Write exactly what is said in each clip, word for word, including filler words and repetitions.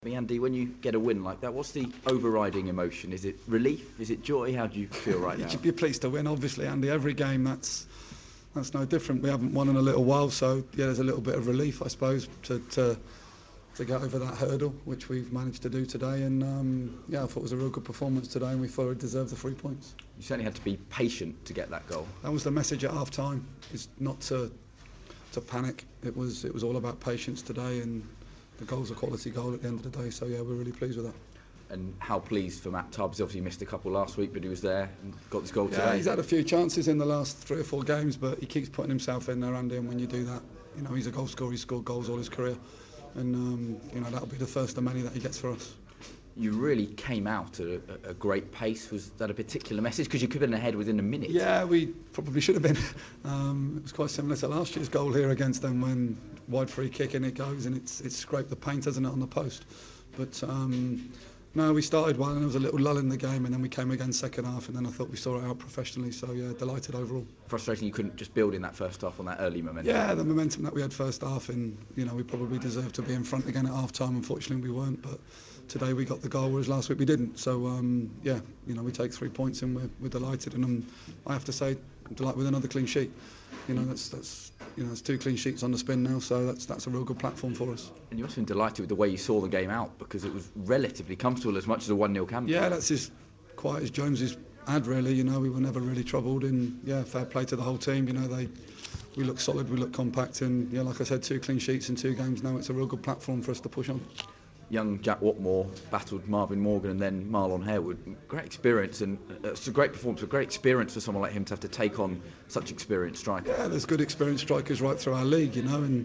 Andy, when you get a win like that, what's the overriding emotion? Is it relief? Is it joy? How do you feel right now? You'd be pleased to win, obviously, Andy. Every game, that's that's no different. We haven't won in a little while, so yeah, there's a little bit of relief, I suppose, to to, to get over that hurdle, which we've managed to do today. And um, yeah, I thought it was a real good performance today, and we thought it deserved the three points. You certainly had to be patient to get that goal. That was the message at half time: is not to to panic. It was it was all about patience today, and the goal's a quality goal at the end of the day, so yeah, we're really pleased with that. And how pleased for Matt Tubbs? Obviously he missed a couple last week, but he was there and got this goal yeah, today. He's had a few chances in the last three or four games, but he keeps putting himself in there, Andy, and when you do that, you know, he's a goal scorer, he's scored goals all his career, and um, you know, that'll be the first of many that he gets for us. You really came out at a, a great pace. Was that a particular message? Because you could have been ahead within a minute. Yeah, we probably should have been. Um, it was quite similar to last year's goal here against them, when wide free kick and it goes and it's it's scraped the paint, hasn't it, on the post. But um, no, we started well and there was a little lull in the game, and then we came again second half, and then I thought we saw it out professionally. So yeah, delighted overall. Frustrating you couldn't just build in that first half on that early momentum. Yeah, the momentum that we had first half, and you know, we probably deserved to be in front again at half time. Unfortunately, we weren't, but today we got the goal, whereas last week we didn't. So um, yeah, you know, we take three points and we're, we're delighted. And um, I have to say, I'm delighted with another clean sheet. You know, that's that's you know, that's two clean sheets on the spin now. So that's that's a real good platform for us. And you must have been delighted with the way you saw the game out, because it was relatively comfortable, as much as a one nil can be. Yeah, that's as quiet as Jones's ad, really. You know, we were never really troubled, and yeah, fair play to the whole team. You know, they we look solid, we look compact, and yeah, like I said, two clean sheets in two games now. It's a real good platform for us to push on. Young Jack Watmore battled Marvin Morgan and then Marlon Harewood. Great experience, and it's a great performance, a great experience for someone like him to have to take on such experienced strikers. Yeah, there's good experienced strikers right through our league, you know, and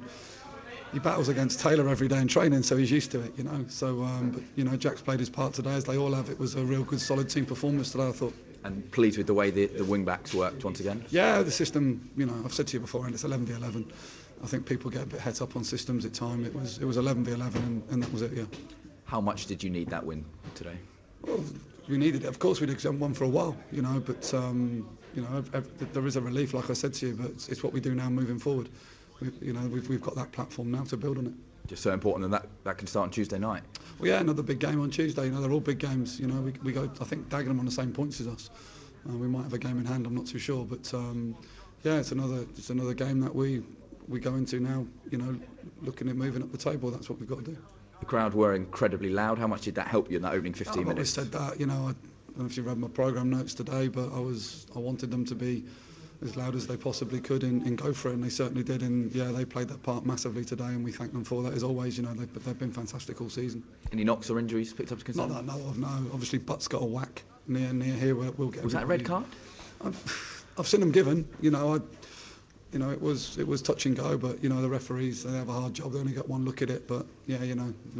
he battles against Taylor every day in training, so he's used to it, you know. So, um, but you know, Jack's played his part today, as they all have. It was a real good, solid team performance today, I thought. And pleased with the way the, the wing backs worked once again. Yeah, the system, you know, I've said to you before, and it's eleven v eleven. I think people get a bit het up on systems at time. It was it was eleven v eleven, and, and that was it. Yeah. How much did you need that win today? Well, we needed it. Of course, we'd exempt one for a while, you know. But um, you know, there is a relief, like I said to you. But it's, it's what we do now, moving forward. We, you know, we've we've got that platform now to build on it. Just so important, and that that can start on Tuesday night. Well, yeah, another big game on Tuesday. You know, they're all big games. You know, we we go. I think Dagenham on the same points as us. Uh, we might have a game in hand. I'm not too sure, but um, yeah, it's another it's another game that we we go into now. You know, looking at moving up the table. That's what we've got to do. The crowd were incredibly loud. How much did that help you in that opening fifteen I've minutes? I've always said that. You know, I don't know if you read my programme notes today, but I was I wanted them to be as loud as they possibly could and, and go for it, and they certainly did. And yeah, they played that part massively today, and we thank them for that as always. You know, they've, they've been fantastic all season. Any knocks or injuries picked up to concern? Not that I know of. No, obviously Butt's got a whack near near here. We'll, we'll get. Was that a red card? I've, I've seen them given. You know, I. You know, it was it was touch and go, but you know, the referees, they have a hard job. They only got one look at it, but yeah, you know, we,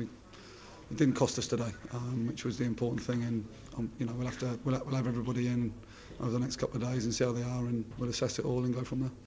it didn't cost us today, um, which was the important thing. And um, you know, we'll have to we'll, we'll have everybody in over the next couple of days and see how they are, and we'll assess it all and go from there.